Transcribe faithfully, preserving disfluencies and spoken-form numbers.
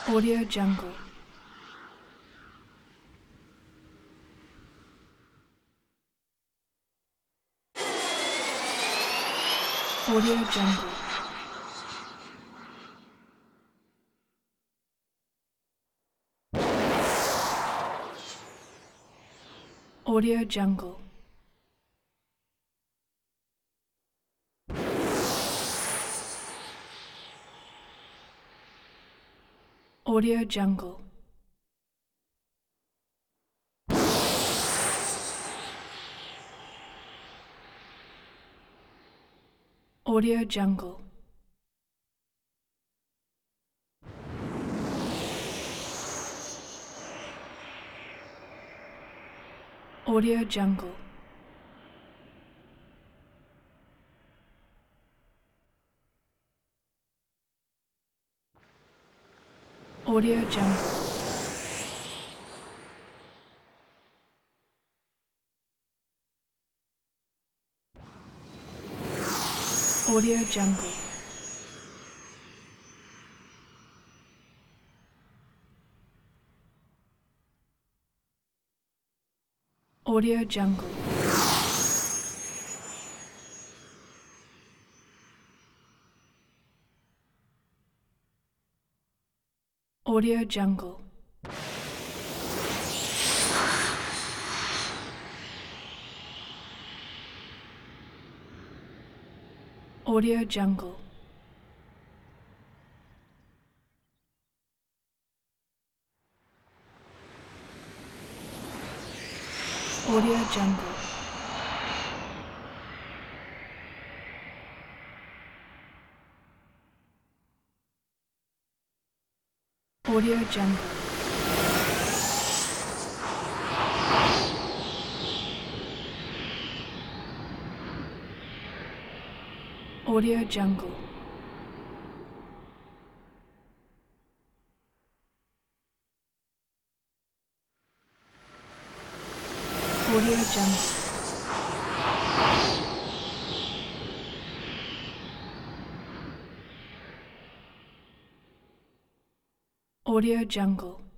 Audio Jungle. Audio Jungle. Audio Jungle. Audio Jungle. Audio Jungle. Audio Jungle. Audio Jungle. Audio Jungle. Audio Jungle. Audio Jungle. Audio Jungle. Audio Jungle. Audio Jungle. Audio Jungle. Audio Jungle. Audio Jungle.